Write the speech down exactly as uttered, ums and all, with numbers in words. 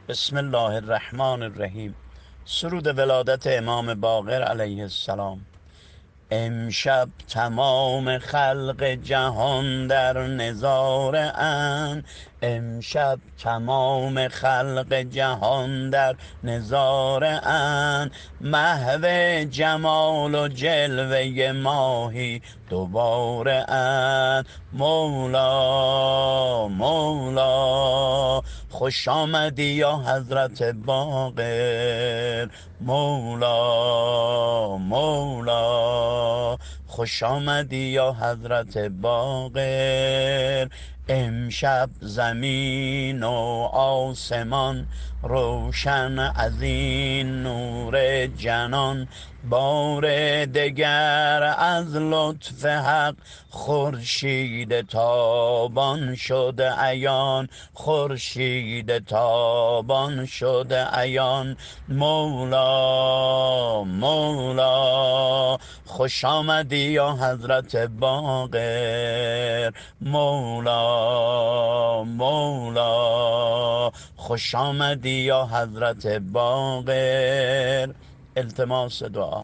بسم الله الرحمن الرحیم. سرود ولادت امام باقر علیه السلام. امشب تمام خلق جهان در نظاره اند، امشب تمام خلق جهان در نظاره اند. محو جمال و جلوه ماهی دوباره اند. مولا مولا خوش آمدی یا حضرت باقر. مولا مولا خوش آمدی یا حضرت باقر. امشب زمین و آسمان روشن از این نور جنان. بار دگر از لطف حق خورشید تابان شد عیان، خورشید تابان شد عیان. مولا مولا خوش آمدی یا حضرت باقر. مولا مولا خوش آمدی یا حضرت باقر. التماس دعا.